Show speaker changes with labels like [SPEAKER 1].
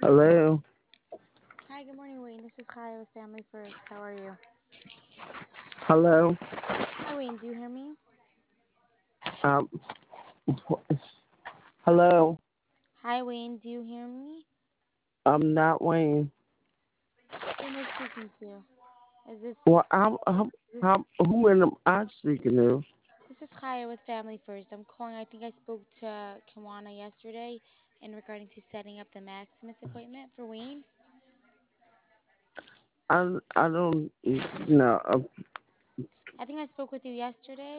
[SPEAKER 1] Hello.
[SPEAKER 2] Hi, good morning, Wayne. This is Kaya with Family First. How are you?
[SPEAKER 1] Hello.
[SPEAKER 2] Hi, Wayne. Do you hear me?
[SPEAKER 1] Um. Hello.
[SPEAKER 2] Hi, Wayne. Do you hear me?
[SPEAKER 1] I'm not Wayne.
[SPEAKER 2] Who am I speaking to? Is
[SPEAKER 1] Well,
[SPEAKER 2] this this
[SPEAKER 1] who am I speaking to?
[SPEAKER 2] this is Kaya with Family First. I'm calling. I think I spoke to Kiwana yesterday in regarding to setting up the Maximus appointment for Wayne.
[SPEAKER 1] I don't know.
[SPEAKER 2] I think I spoke with you yesterday.